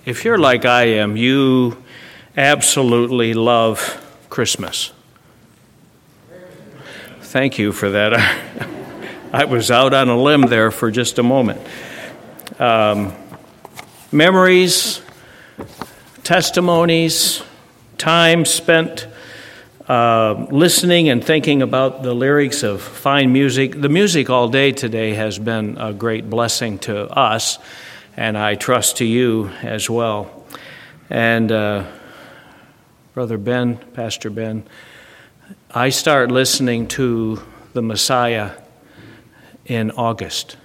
If you're like I am, you absolutely love Christmas. Thank you for that. I was out on a limb there for just a moment. Memories, testimonies, time spent listening and thinking about the lyrics of fine music. The music all day today has been a great blessing to us, and I trust to you as well. And Brother Ben, Pastor Ben, I start listening to the Messiah in August.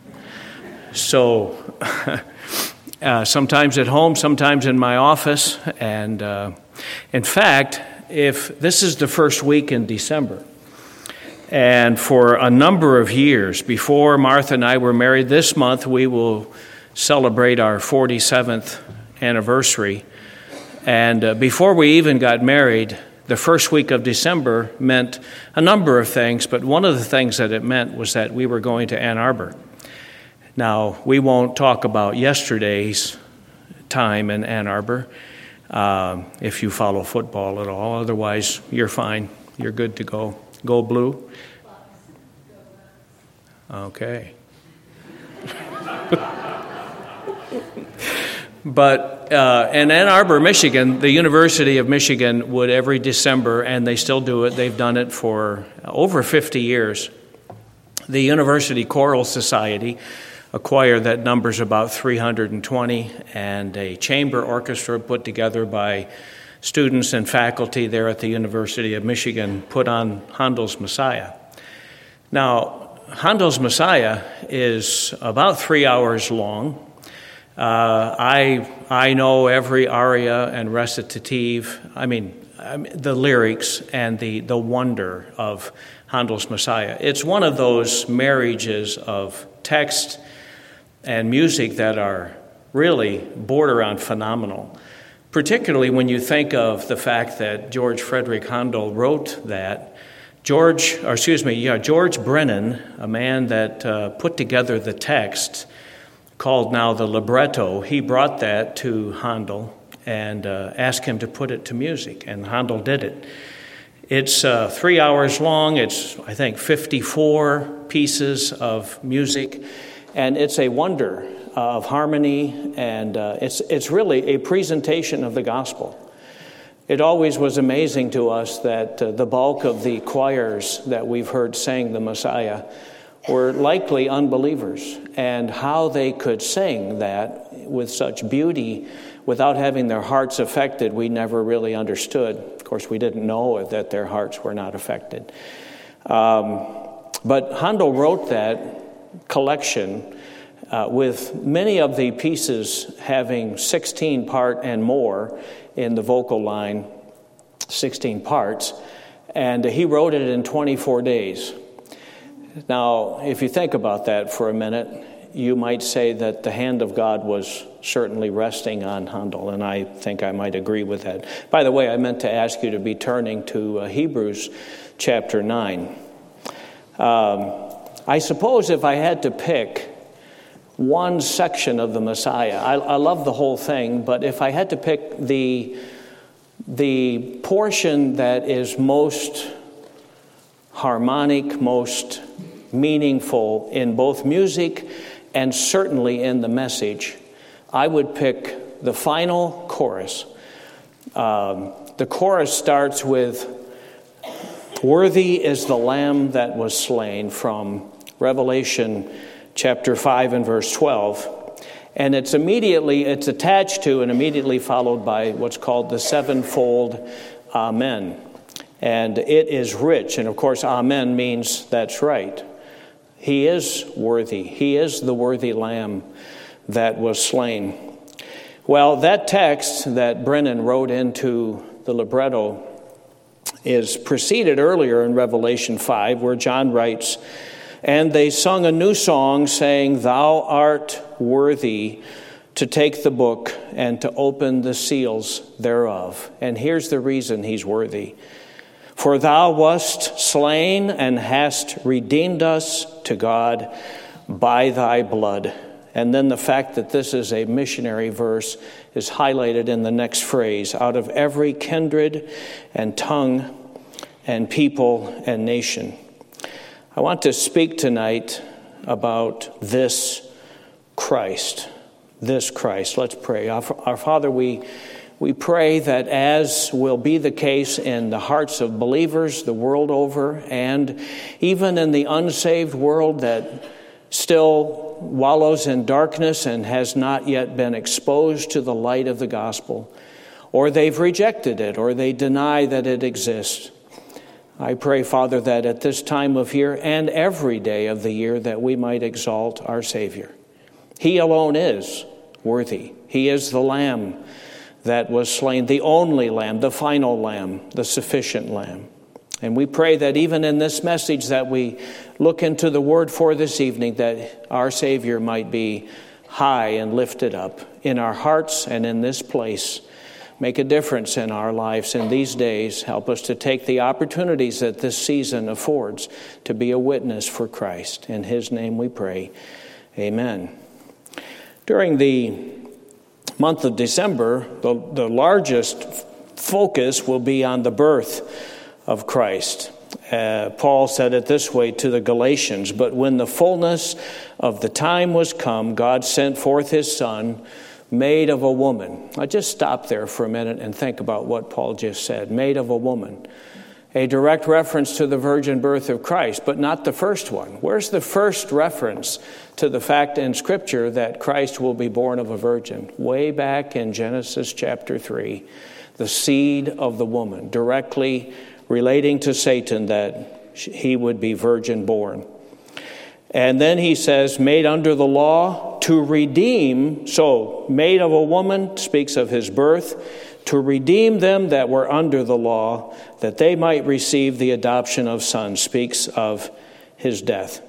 So sometimes at home, sometimes in my office, and in fact, if this is the first week in December, and for a number of years before Martha and I were married, this month we will celebrate our 47th anniversary. And before we even got married, the first week of December meant a number of things, but one of the things that it meant was that we were going to Ann Arbor. Now, we won't talk about yesterday's time in Ann Arbor if you follow football at all. Otherwise, you're fine. You're good to go. Go Blue. Okay. But in Ann Arbor, Michigan, the University of Michigan would every December, and they still do it, they've done it for over 50 years, the University Choral Society, a choir that numbers about 320, and a chamber orchestra put together by students and faculty there at the University of Michigan put on Handel's Messiah. Now, Handel's Messiah is about 3 hours long. I know every aria and recitative, the lyrics and the wonder of Handel's Messiah. It's one of those marriages of text and music that are really border on phenomenal, particularly when you think of the fact that George Frederick Handel wrote that. George Brennan, a man that put together the text, called now the libretto, he brought that to Handel and asked him to put it to music, and Handel did it. It's 3 hours long. It's, I think, 54 pieces of music, and it's a wonder of harmony, and it's really a presentation of the gospel. It always was amazing to us that the bulk of the choirs that we've heard sing the Messiah were likely unbelievers, and how they could sing that with such beauty without having their hearts affected, we never really understood. Of course, we didn't know that their hearts were not affected. But Handel wrote that collection with many of the pieces having 16 part and more in the vocal line, 16 parts, and he wrote it in 24 days. Now, if you think about that for a minute, you might say that the hand of God was certainly resting on Handel, and I think I might agree with that. By the way, I meant to ask you to be turning to Hebrews chapter 9. I suppose if I had to pick one section of the Messiah, I love the whole thing, but if I had to pick the portion that is most harmonic, most meaningful in both music and certainly in the message, I would pick the final chorus. The chorus starts with, "Worthy is the Lamb that was slain," from Revelation chapter 5 and verse 12. And it's attached to and immediately followed by what's called the sevenfold Amen. And it is rich. And of course, Amen means that's right. He is worthy. He is the worthy Lamb that was slain. Well, that text that Brennan wrote into the libretto is preceded earlier in Revelation 5, where John writes, "And they sung a new song, saying, 'Thou art worthy to take the book and to open the seals thereof.'" And here's the reason he's worthy. "For thou wast slain and hast redeemed us to God by thy blood, And then the fact that this is a missionary verse is highlighted in the next phrase, out of every kindred and tongue and people and nation. I want to speak tonight about this Christ. This Christ. Let's pray. Our Father, we pray that, as will be the case in the hearts of believers the world over, and even in the unsaved world that still wallows in darkness and has not yet been exposed to the light of the gospel, or they've rejected it, or they deny that it exists. I pray, Father, that at this time of year and every day of the year that we might exalt our Savior. He alone is worthy. He is the Lamb that was slain, the only Lamb, the final Lamb, the sufficient Lamb. And we pray that even in this message that we look into the Word for this evening, that our Savior might be high and lifted up in our hearts and in this place. Make a difference in our lives in these days. Help us to take the opportunities that this season affords to be a witness for Christ. In His name we pray. Amen. During the month of December, the largest focus will be on the birth of Christ. Paul said it this way to the Galatians, "But when the fullness of the time was come, God sent forth His Son, made of a woman." I just stop there for a minute and think about what Paul just said. Made of a woman. A direct reference to the virgin birth of Christ, but not the first one. Where's the first reference to the fact in Scripture that Christ will be born of a virgin? Way back in Genesis chapter 3. The seed of the woman, directly relating to Satan, that he would be virgin born. And then he says, made under the law to redeem. So, made of a woman speaks of his birth, to redeem them that were under the law, that they might receive the adoption of sons, speaks of his death.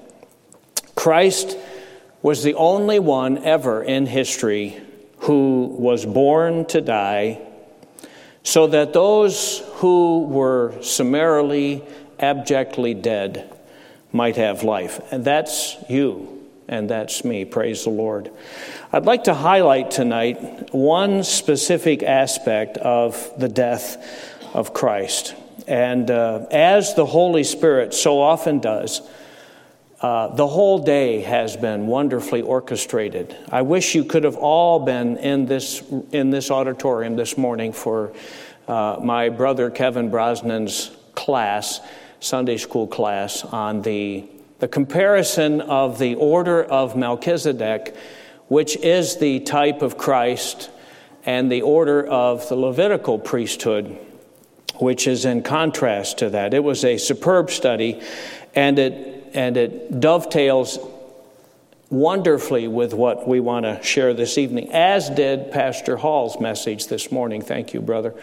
Christ was the only one ever in history who was born to die, so that those who were summarily, abjectly dead might have life. And that's you, and that's me. Praise the Lord. I'd like to highlight tonight one specific aspect of the death of Christ. And as the Holy Spirit so often does, the whole day has been wonderfully orchestrated. I wish you could have all been in this auditorium this morning for my brother Kevin Brosnan's class, Sunday school class, on the comparison of the order of Melchizedek, which is the type of Christ, and the order of the Levitical priesthood, which is in contrast to that. It was a superb study, and it dovetails wonderfully with what we want to share this evening, as did Pastor Hall's message this morning. Thank you, brother.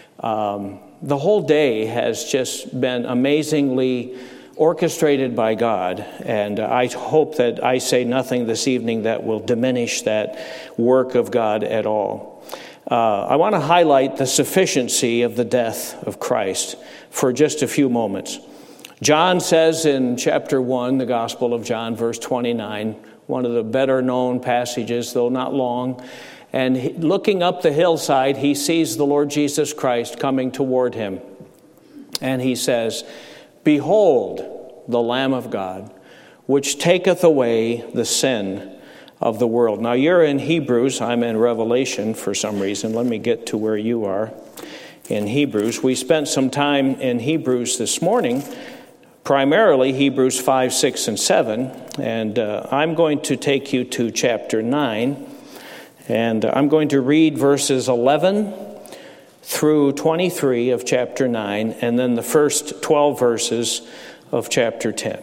The whole day has just been amazingly orchestrated by God, and I hope that I say nothing this evening that will diminish that work of God at all. I want to highlight the sufficiency of the death of Christ for just a few moments. John says in chapter 1, the Gospel of John, verse 29, one of the better known passages, though not long, and looking up the hillside, he sees the Lord Jesus Christ coming toward him. And he says, "Behold, the Lamb of God, which taketh away the sin of the world." Now, you're in Hebrews. I'm in Revelation for some reason. Let me get to where you are in Hebrews. We spent some time in Hebrews this morning, primarily Hebrews 5, 6, and 7. And I'm going to take you to chapter 9. And I'm going to read verses 11 through 23 of chapter 9, and then the first 12 verses of chapter 10.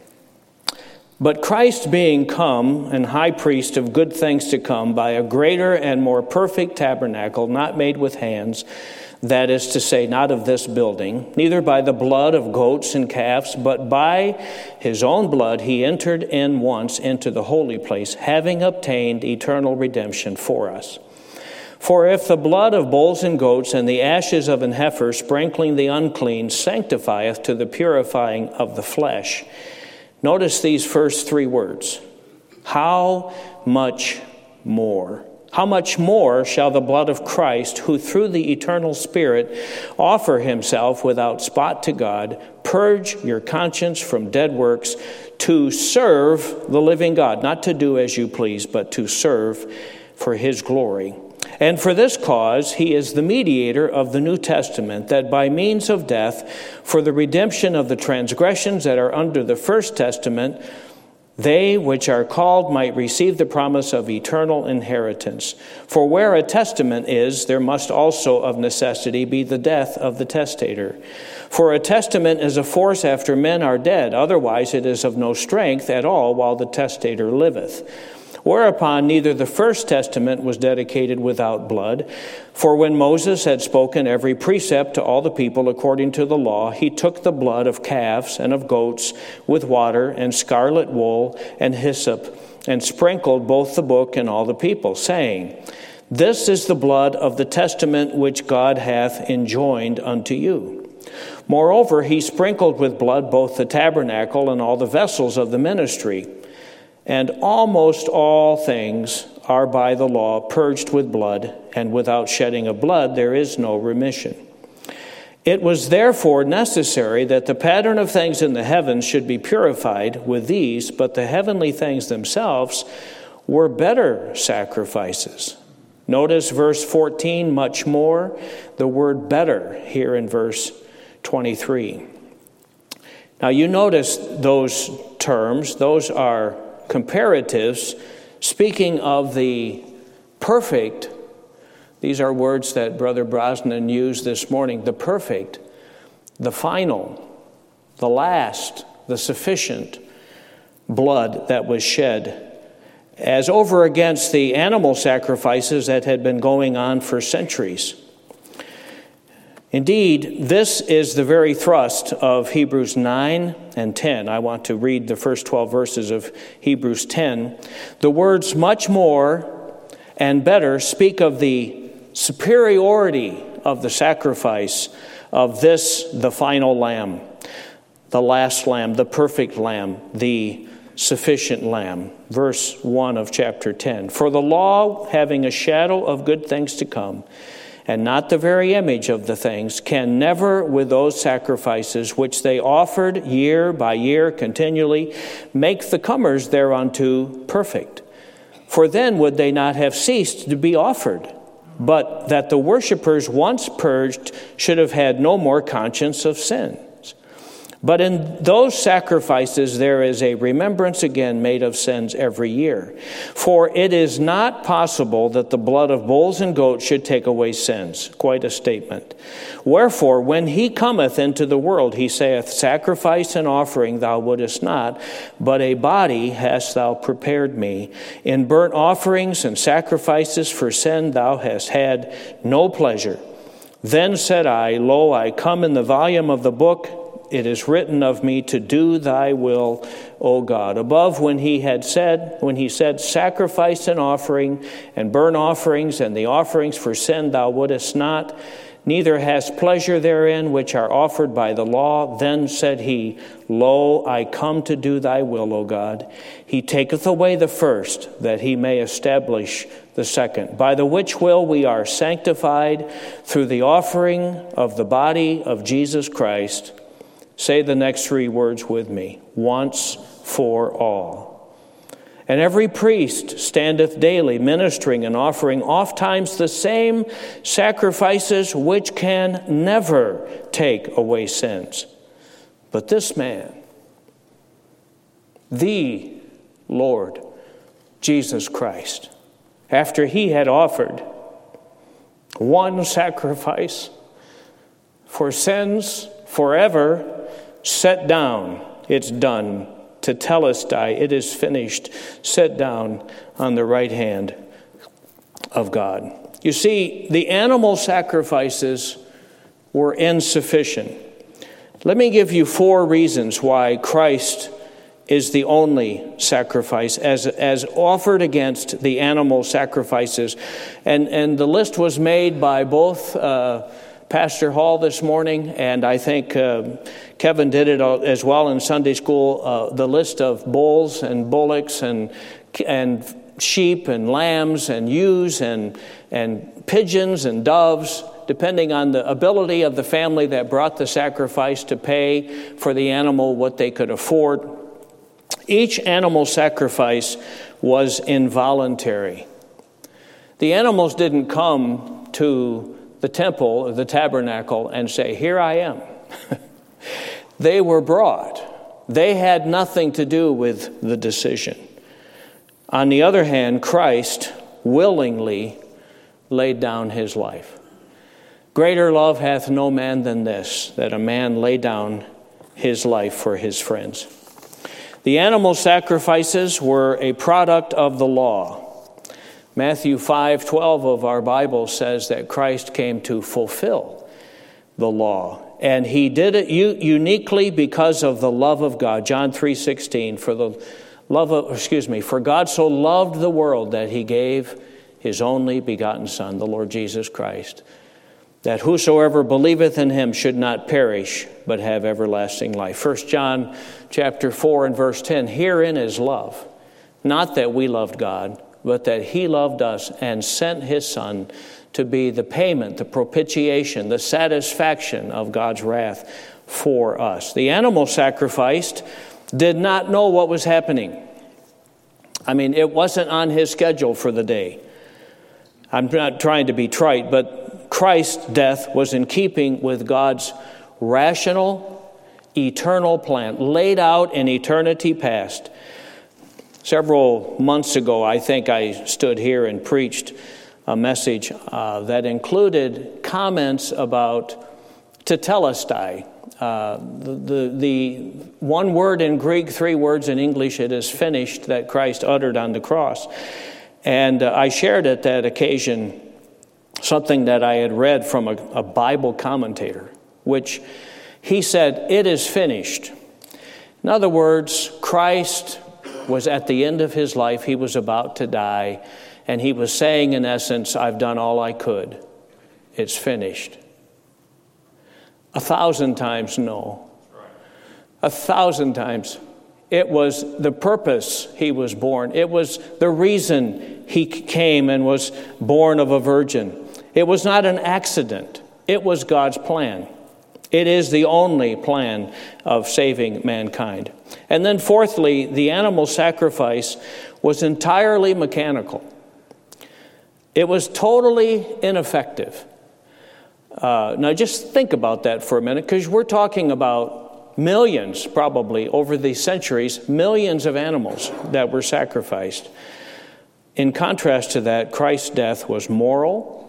"But Christ being come, and high priest of good things to come, by a greater and more perfect tabernacle, not made with hands, that is to say, not of this building, neither by the blood of goats and calves, but by his own blood he entered in once into the holy place, having obtained eternal redemption for us. For if the blood of bulls and goats and the ashes of an heifer, sprinkling the unclean, sanctifieth to the purifying of the flesh." Notice these first three words. "How much more? How much more shall the blood of Christ, who through the eternal Spirit offer himself without spot to God, purge your conscience from dead works to serve the living God, not to do as you please, but to serve for his glory. And for this cause he is the mediator of the New Testament, that by means of death, for the redemption of the transgressions that are under the first testament, they which are called might receive the promise of eternal inheritance. For where a testament is, there must also of necessity be the death of the testator. For a testament is a force after men are dead, otherwise it is of no strength at all while the testator liveth. Whereupon neither the first testament was dedicated without blood. For when Moses had spoken every precept to all the people according to the law, he took the blood of calves and of goats with water and scarlet wool and hyssop, and sprinkled both the book and all the people, saying, This is the blood of the testament which God hath enjoined unto you. Moreover, he sprinkled with blood both the tabernacle and all the vessels of the ministry. And almost all things are by the law purged with blood, and without shedding of blood there is no remission. It was therefore necessary that the pattern of things in the heavens should be purified with these, but the heavenly things themselves were better sacrifices. Notice verse 14, much more, the word better here in verse 23. Now you notice those terms, those are comparatives, speaking of the perfect. These are words that Brother Brosnan used this morning. The perfect, the final, the last, the sufficient blood that was shed, as over against the animal sacrifices that had been going on for centuries. Indeed, this is the very thrust of Hebrews 9 and 10. I want to read the first 12 verses of Hebrews 10. The words much more and better speak of the superiority of the sacrifice of this, the final lamb, the last lamb, the perfect lamb, the sufficient lamb. Verse 1 of chapter 10. For the law, having a shadow of good things to come, and not the very image of the things, can never, with those sacrifices which they offered year by year continually, make the comers thereunto perfect. For then would they not have ceased to be offered, but that the worshippers once purged should have had no more conscience of sins. But in those sacrifices there is a remembrance again made of sins every year. For it is not possible that the blood of bulls and goats should take away sins. Quite a statement. Wherefore, when he cometh into the world, he saith, Sacrifice and offering thou wouldest not, but a body hast thou prepared me. In burnt offerings and sacrifices for sin thou hast had no pleasure. Then said I, Lo, I come in the volume of the book. It is written of me to do thy will, O God. Above when he said, Sacrifice and offering and burnt offerings and the offerings for sin thou wouldest not, neither hast pleasure therein which are offered by the law. Then said he, Lo, I come to do thy will, O God. He taketh away the first, that he may establish the second, by the which will we are sanctified through the offering of the body of Jesus Christ. Say the next three words with me. Once for all. And every priest standeth daily ministering and offering ofttimes the same sacrifices which can never take away sins. But this man, the Lord Jesus Christ, after he had offered one sacrifice for sins forever, set down, it's done, tetelestai, it is finished, set down on the right hand of God. You see, the animal sacrifices were insufficient. Let me give you 4 reasons why Christ is the only sacrifice as offered against the animal sacrifices. And the list was made by both Pastor Hall this morning, and I think Kevin did it as well in Sunday school, the list of bulls and bullocks and sheep and lambs and ewes and pigeons and doves, depending on the ability of the family that brought the sacrifice to pay for the animal what they could afford. Each animal sacrifice was involuntary. The animals didn't come to the temple or the tabernacle and say, "Here I am." They were brought. They had nothing to do with the decision. On the other hand, Christ willingly laid down his life. Greater love hath no man than this, that a man lay down his life for his friends. The animal sacrifices were a product of the law. Matthew 5:12 of our Bible says that Christ came to fulfill the law. And he did it uniquely because of the love of God. John 3:16, for God so loved the world that he gave his only begotten Son, the Lord Jesus Christ, that whosoever believeth in him should not perish, but have everlasting life. 1 John chapter 4 and verse 10, herein is love, not that we loved God, but that he loved us and sent his Son to be the payment, the propitiation, the satisfaction of God's wrath for us. The animal sacrificed did not know what was happening. I mean, it wasn't on his schedule for the day. I'm not trying to be trite, but Christ's death was in keeping with God's rational, eternal plan, laid out in eternity past. Several months ago, I think I stood here and preached a message that included comments about tetelestai. The one word in Greek, 3 words in English, it is finished, that Christ uttered on the cross. And I shared at that occasion something that I had read from a Bible commentator, which he said, it is finished. In other words, Christ was at the end of his life. He was about to die. And he was saying, in essence, I've done all I could. It's finished. 1,000 times no. 1,000 times. It was the purpose he was born. It was the reason he came and was born of a virgin. It was not an accident. It was God's plan. It is the only plan of saving mankind. And then fourthly, the animal sacrifice was entirely mechanical. It was totally ineffective. Now just think about that for a minute, because we're talking about millions, probably over the centuries, millions of animals that were sacrificed. In contrast to that, Christ's death was moral,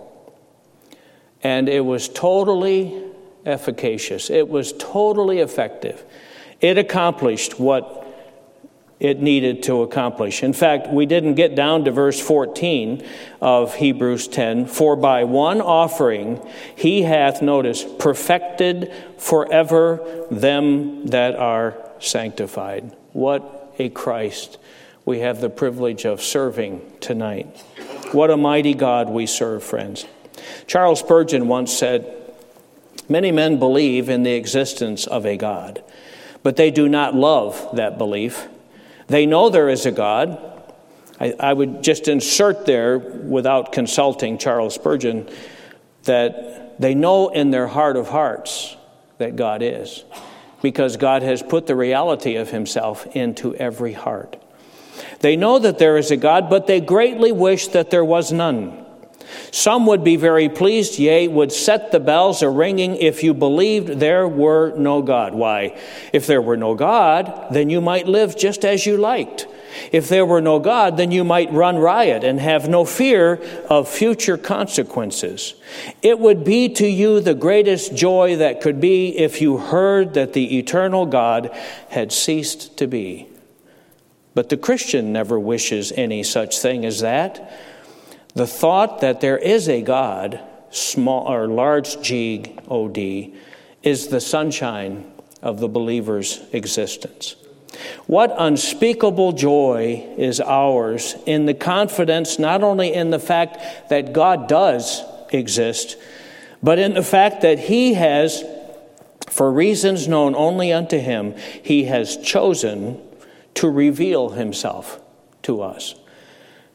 and it was totally efficacious. It was totally effective. It accomplished what it needed to accomplish. In fact, we didn't get down to verse 14 of Hebrews 10. For by one offering he hath, notice, perfected forever them that are sanctified. What a Christ we have the privilege of serving tonight. What a mighty God we serve, friends. Charles Spurgeon once said, many men believe in the existence of a God, but they do not love that belief. They know there is a God. I would just insert there, without consulting Charles Spurgeon, that they know in their heart of hearts that God is, because God has put the reality of himself into every heart. They know that there is a God, but they greatly wish that there was none. Some would be very pleased, yea, would set the bells a-ringing if you believed there were no God. Why? If there were no God, then you might live just as you liked. If there were no God, then you might run riot and have no fear of future consequences. It would be to you the greatest joy that could be if you heard that the eternal God had ceased to be. But the Christian never wishes any such thing as that. The thought that there is a God, small or large G-O-D, is the sunshine of the believer's existence. What unspeakable joy is ours in the confidence not only in the fact that God does exist, but in the fact that he has, for reasons known only unto him, he has chosen to reveal himself to us.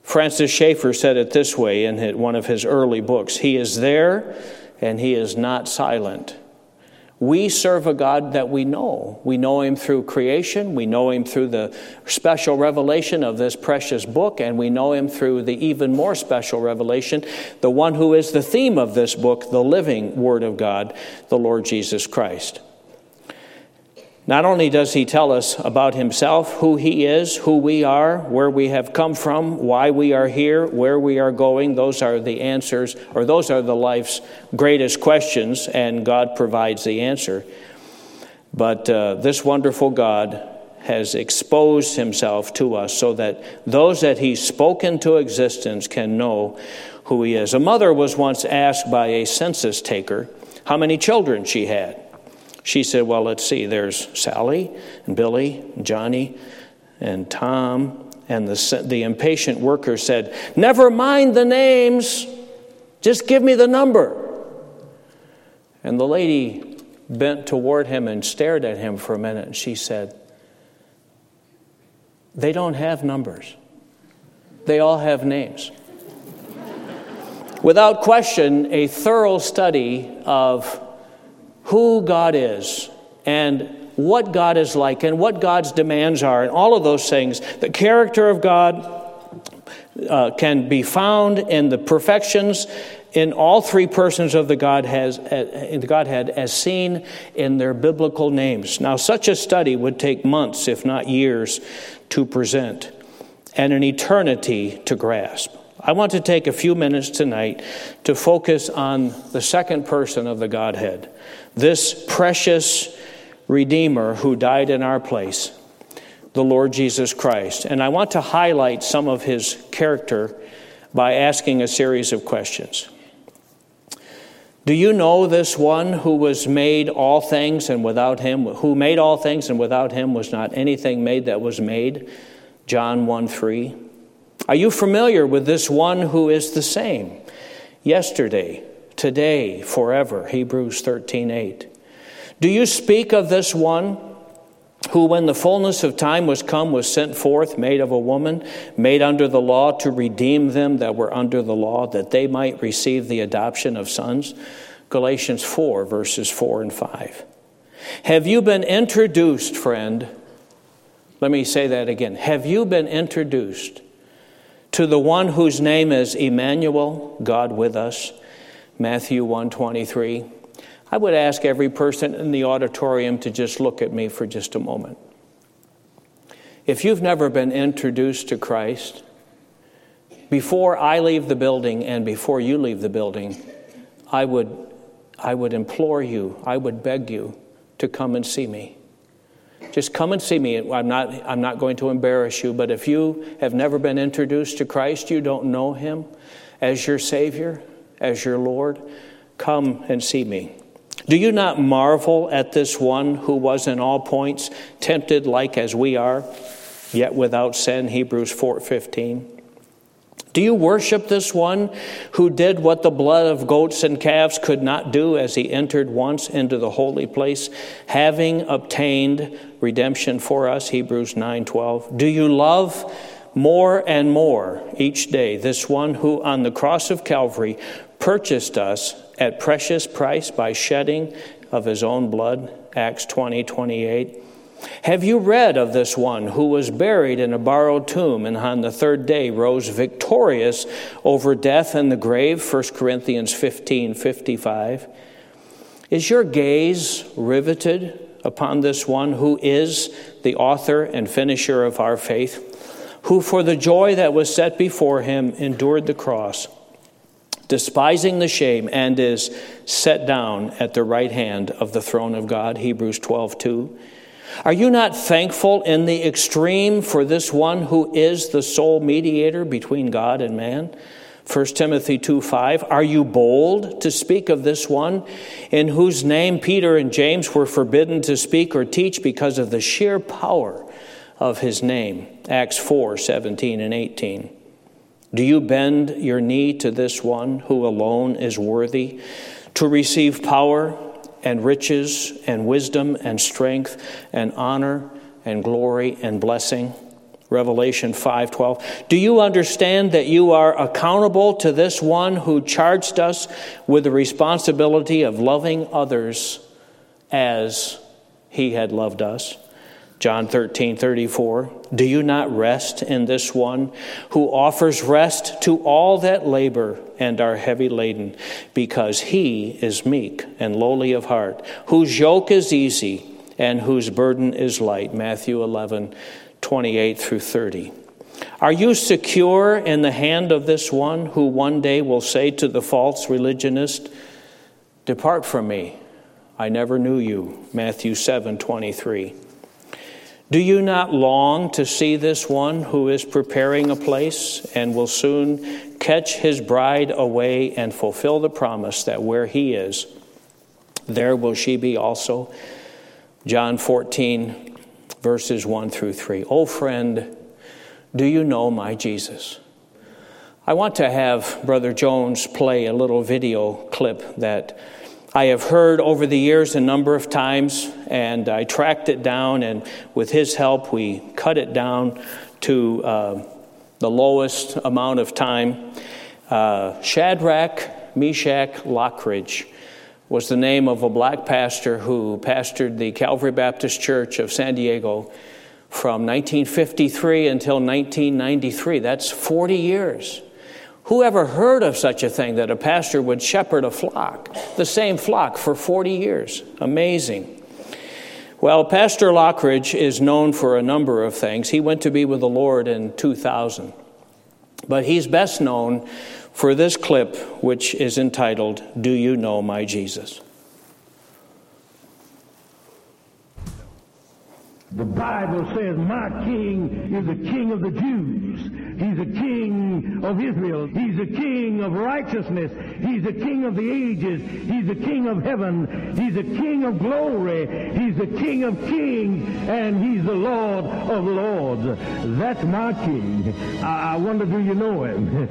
Francis Schaeffer said it this way in one of his early books: He is there and He is not silent. We serve a God that we know. We know Him through creation. We know Him through the special revelation of this precious book. And we know Him through the even more special revelation, the one who is the theme of this book, the living Word of God, the Lord Jesus Christ. Not only does He tell us about Himself, who He is, who we are, where we have come from, why we are here, where we are going. Those are the answers, or those are the life's greatest questions, and God provides the answer. But this wonderful God has exposed Himself to us so that those that He's spoken to existence can know who He is. A mother was once asked by a census taker how many children she had. She said, well, let's see, there's Sally and Billy and Johnny and Tom. And the impatient worker said, never mind the names, just give me the number. And the lady bent toward him and stared at him for a minute. And she said, they don't have numbers. They all have names. Without question, a thorough study of who God is and what God is like and what God's demands are and all of those things. The character of God can be found in the perfections in all three persons of the Godhead as seen in their biblical names. Now, such a study would take months, if not years, to present and an eternity to grasp. I want to take a few minutes tonight to focus on the second person of the Godhead, this precious Redeemer who died in our place, the Lord Jesus Christ. And I want to highlight some of His character by asking a series of questions. Do you know this one who was made all things, and without Him, who made all things, and without Him was not anything made that was made? John 1:3. Are you familiar with this one who is the same yesterday, today, forever? Hebrews 13:8. Do you speak of this one who, when the fullness of time was come, was sent forth, made of a woman, made under the law, to redeem them that were under the law, that they might receive the adoption of sons? Galatians 4, verses 4 and 5. Have you been introduced, friend? Let me say that again. Have you been introduced to the one whose name is Emmanuel, God with us? Matthew 1:23. I would ask every person in the auditorium to just look at me for just a moment. If you've never been introduced to Christ, before I leave the building and before you leave the building, I would implore you, I would beg you to come and see me. Just come and see me. I'm not going to embarrass you, but if you have never been introduced to Christ, you don't know Him as your Savior, as your Lord, come and see me. Do you not marvel at this one who was in all points tempted like as we are, yet without sin? Hebrews 4:15. Do you worship this one who did what the blood of goats and calves could not do, as He entered once into the holy place, having obtained redemption for us? Hebrews 9:12. Do you love more and more each day this one who on the cross of Calvary purchased us at precious price by shedding of His own blood? Acts 20:28. Have you read of this one who was buried in a borrowed tomb and on the third day rose victorious over death and the grave? 1 Corinthians 15:55. Is your gaze riveted upon this one who is the author and finisher of our faith, who for the joy that was set before Him endured the cross, despising the shame, and is set down at the right hand of the throne of God? Hebrews 12:2. Are you not thankful in the extreme for this one who is the sole mediator between God and man? 1 Timothy 2:5. Are you bold to speak of this one in whose name Peter and James were forbidden to speak or teach because of the sheer power of His name? Acts 4:17 and 18. Do you bend your knee to this one who alone is worthy to receive power and riches and wisdom and strength and honor and glory and blessing? Revelation 5:12. Do you understand that you are accountable to this one who charged us with the responsibility of loving others as he had loved us? John 13:34. Do you not rest in this one who offers rest to all that labor and are heavy laden, because he is meek and lowly of heart, whose yoke is easy and whose burden is light? Matthew 11:28 through 30. Are you secure in the hand of this one who one day will say to the false religionist, "Depart from me, I never knew you"? Matthew 7:23. Do you not long to see this one who is preparing a place and will soon catch his bride away and fulfill the promise that where he is, there will she be also? John 14, verses 1 through 3. Oh, friend, do you know my Jesus? I want to have Brother Jones play a little video clip that I have heard over the years a number of times, and I tracked it down, and with his help, we cut it down to the lowest amount of time. Shadrach Meshach Lockridge was the name of a black pastor who pastored the Calvary Baptist Church of San Diego from 1953 until 1993. That's 40 years. Who ever heard of such a thing, that a pastor would shepherd a flock, the same flock, for 40 years? Amazing. Well, Pastor Lockridge is known for a number of things. He went to be with the Lord in 2000. But he's best known for this clip, which is entitled, Do You Know My Jesus? The Bible says, my king is the king of the Jews. He's a king of Israel. He's a king of righteousness. He's a king of the ages. He's a king of heaven. He's a king of glory. He's the king of kings, and he's the Lord of lords. That's my king. I wonder, do you know him?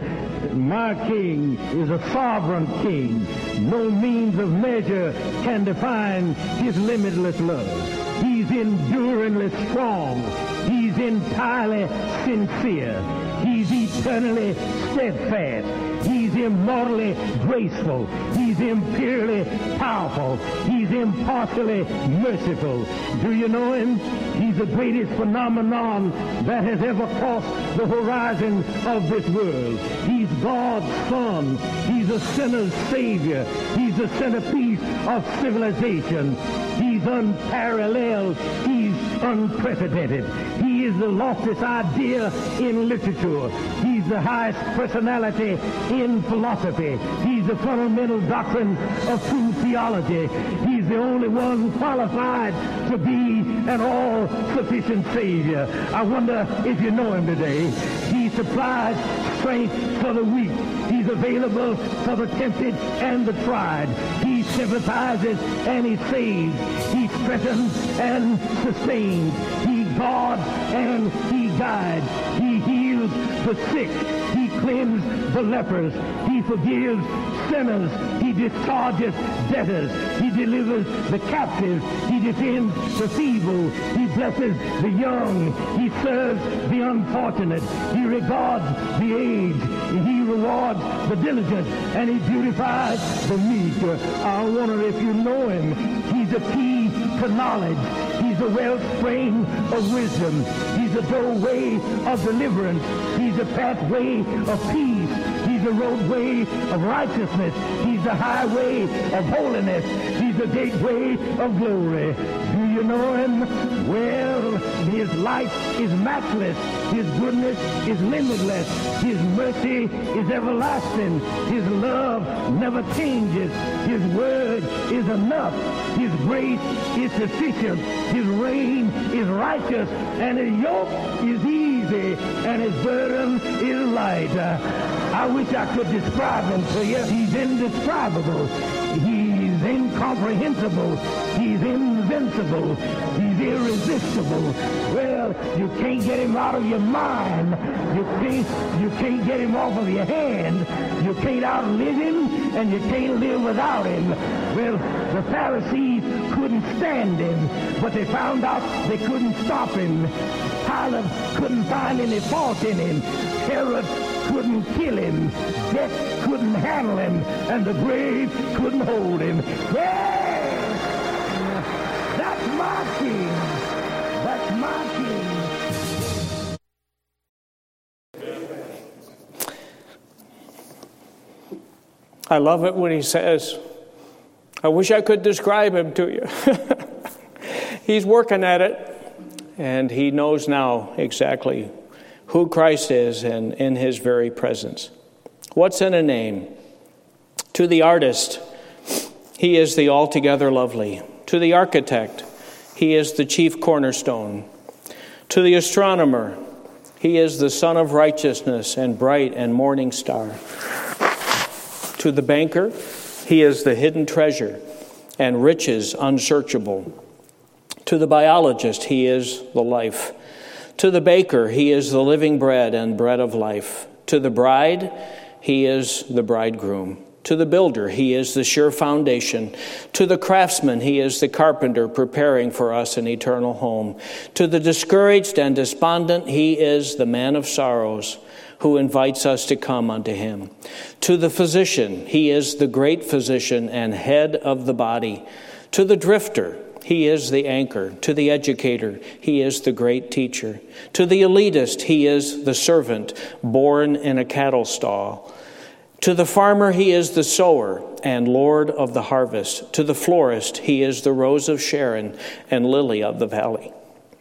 My king is a sovereign king. No means of measure can define his limitless love. He's enduringly strong. He's entirely sincere. He's eternally steadfast. He's immortally graceful. He's imperially powerful. He's impartially merciful. Do you know him? He's the greatest phenomenon that has ever crossed the horizon of this world. He's God's Son. He's a sinner's Savior. He's the centerpiece of civilization. He's unparalleled. He's unprecedented. He is the loftiest idea in literature. He's the highest personality in philosophy. He's the fundamental doctrine of true theology. He's the only one qualified to be an all-sufficient Savior. I wonder if you know him today. He supplies strength for the weak. He's available for the tempted and the tried. He sympathizes and he saves. He strengthens and sustains. He guards and he guides. He heals the sick. He cleanses the lepers. He forgives sinners. He discharges debtors. He delivers the captives. He defends the feeble. He blesses the young. He serves the unfortunate. He regards the aged. He rewards the diligent, and he beautifies the meek. I wonder if you know him. He's a key to knowledge. He's a wellspring of wisdom. He's a doorway of deliverance. He's a pathway of peace. He's a roadway of righteousness. He's the highway of holiness. He's the gateway of glory. Do you know him? Well, his life is matchless. His goodness is limitless. His mercy is everlasting. His love never changes. His word is enough. His grace is sufficient. His reign is righteous. And his yoke is easy. And his burden is light. I wish I could describe him to you. He's indescribable. He's incomprehensible. He's invincible. He's irresistible. Well, you can't get him out of your mind. You can't get him off of your hand. You can't outlive him, and you can't live without him. Well, the Pharisees couldn't couldn't stand him, but they found out they couldn't stop him. Pilate couldn't find any fault in him. Herod couldn't kill him. Death couldn't handle him. And the grave couldn't hold him. Yes! That's my king. That's my king. I love it when he says, I wish I could describe him to you. He's working at it, and he knows now exactly who Christ is and in his very presence. What's in a name? To the artist, he is the altogether lovely. To the architect, he is the chief cornerstone. To the astronomer, he is the sun of righteousness and bright and morning star. To the banker, he is the hidden treasure and riches unsearchable. To the biologist, he is the life. To the baker, he is the living bread and bread of life. To the bride, he is the bridegroom. To the builder, he is the sure foundation. To the craftsman, he is the carpenter preparing for us an eternal home. To the discouraged and despondent, he is the man of sorrows, who invites us to come unto him. To the physician, he is the great physician and head of the body. To the drifter, he is the anchor. To the educator, he is the great teacher. To the elitist, he is the servant born in a cattle stall. To the farmer, he is the sower and Lord of the harvest. To the florist, he is the rose of Sharon and lily of the valley.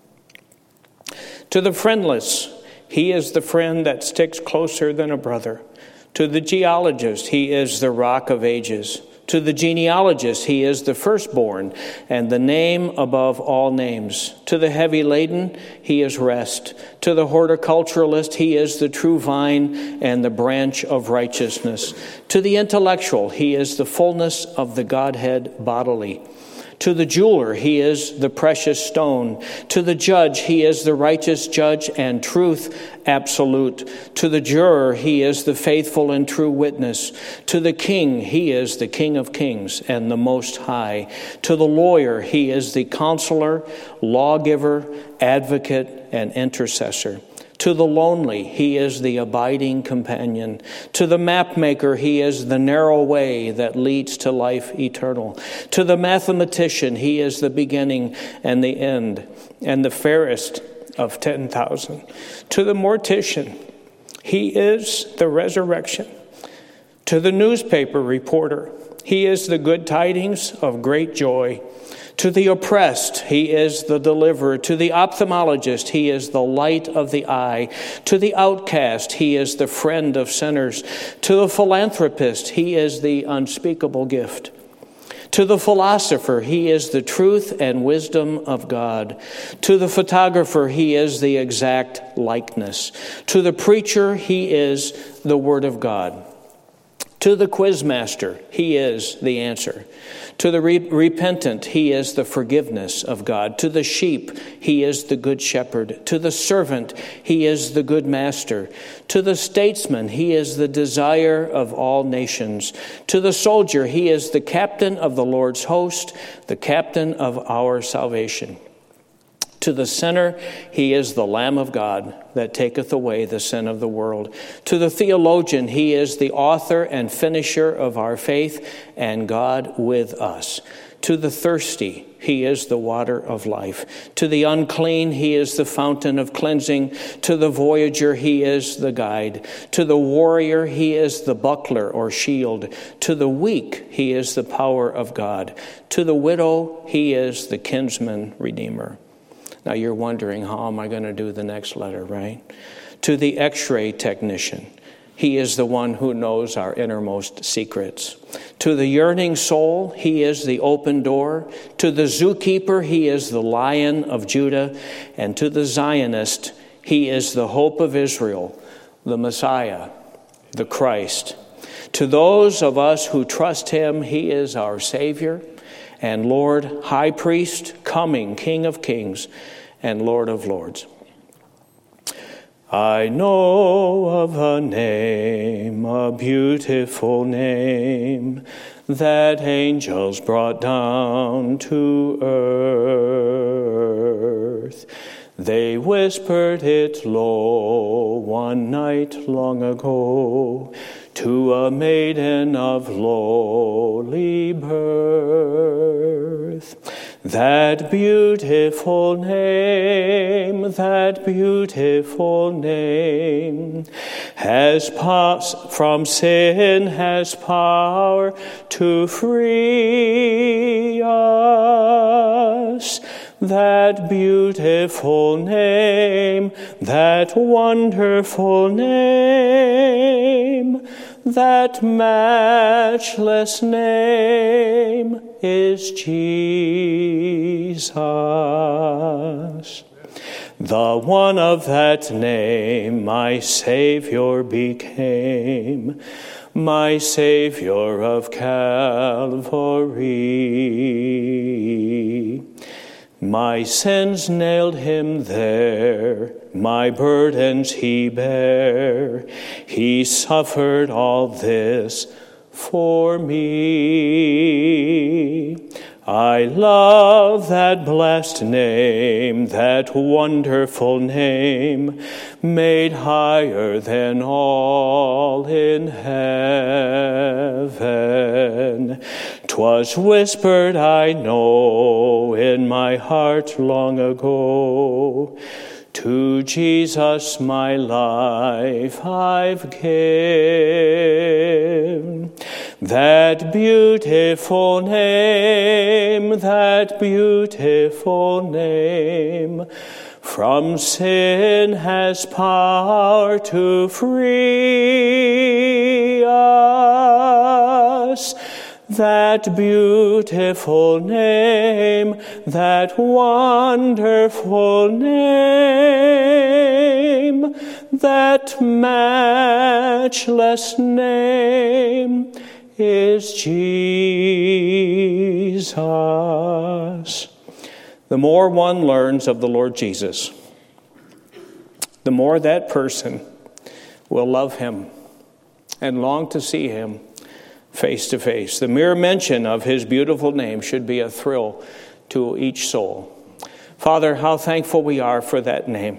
To the friendless, he is the friend that sticks closer than a brother. To the geologist, he is the rock of ages. To the genealogist, he is the firstborn and the name above all names. To the heavy laden, he is rest. To the horticulturalist, he is the true vine and the branch of righteousness. To the intellectual, he is the fullness of the Godhead bodily. To the jeweler, he is the precious stone. To the judge, he is the righteous judge and truth absolute. To the juror, he is the faithful and true witness. To the king, he is the King of kings and the Most High. To the lawyer, he is the counselor, lawgiver, advocate, and intercessor. To the lonely, he is the abiding companion. To the mapmaker, he is the narrow way that leads to life eternal. To the mathematician, he is the beginning and the end, and the fairest of 10,000. To the mortician, he is the resurrection. To the newspaper reporter, he is the good tidings of great joy. To the oppressed, he is the deliverer. To the ophthalmologist, he is the light of the eye. To the outcast, he is the friend of sinners. To the philanthropist, he is the unspeakable gift. To the philosopher, he is the truth and wisdom of God. To the photographer, he is the exact likeness. To the preacher, he is the Word of God. To the quizmaster, he is the answer. To the repentant, he is the forgiveness of God. To the sheep, he is the good shepherd. To the servant, he is the good master. To the statesman, he is the desire of all nations. To the soldier, he is the captain of the Lord's host, the captain of our salvation. To the sinner, he is the Lamb of God that taketh away the sin of the world. To the theologian, he is the author and finisher of our faith, and God with us. To the thirsty, he is the water of life. To the unclean, he is the fountain of cleansing. To the voyager, he is the guide. To the warrior, he is the buckler or shield. To the weak, he is the power of God. To the widow, he is the kinsman redeemer. Now you're wondering, how am I going to do the next letter, right? To the X-ray technician, he is the one who knows our innermost secrets. To the yearning soul, he is the open door. To the zookeeper, he is the Lion of Judah. And to the Zionist, he is the hope of Israel, the Messiah, the Christ. To those of us who trust him, he is our Savior and Lord, High Priest, coming King of Kings and Lord of Lords. I know of a name, a beautiful name, that angels brought down to earth. They whispered it low one night long ago to a maiden of lowly birth. That beautiful name has from sin has power to free us. That beautiful name, that wonderful name, that matchless name is Jesus. The one of that name my Savior became, my Savior of Calvary. My sins nailed him there, my burdens he bare. He suffered all this for me. I love that blessed name, that wonderful name, made higher than all in heaven. 'Twas whispered, I know, in my heart long ago. To Jesus my life I've given. That beautiful name, from sin has power to free us. That beautiful name, that wonderful name, that matchless name is Jesus. The more one learns of the Lord Jesus, the more that person will love him and long to see him face to face. The mere mention of his beautiful name should be a thrill to each soul. Father, how thankful we are for that name.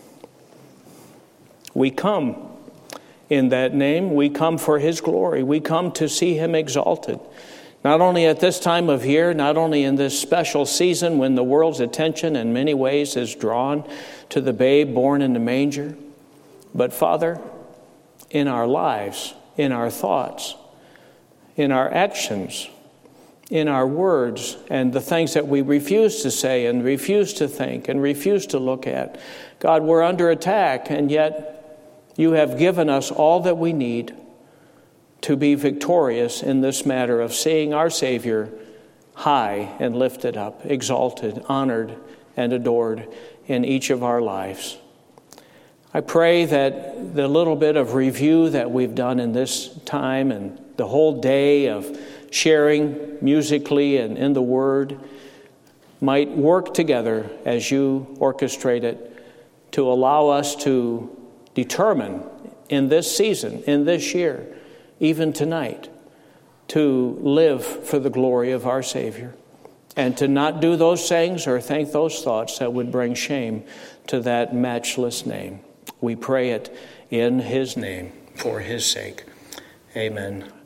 We come in that name. We come for his glory. We come to see him exalted. Not only at this time of year, not only in this special season when the world's attention in many ways is drawn to the babe born in the manger, but Father, in our lives, in our thoughts, in our actions, in our words, and the things that we refuse to say and refuse to think and refuse to look at. God, we're under attack, and yet you have given us all that we need to be victorious in this matter of seeing our Savior high and lifted up, exalted, honored, and adored in each of our lives. I pray that the little bit of review that we've done in this time and the whole day of sharing musically and in the Word might work together as you orchestrate it to allow us to determine in this season, in this year, even tonight, to live for the glory of our Savior and to not do those things or think those thoughts that would bring shame to that matchless name. We pray it in his name, for his sake. Amen.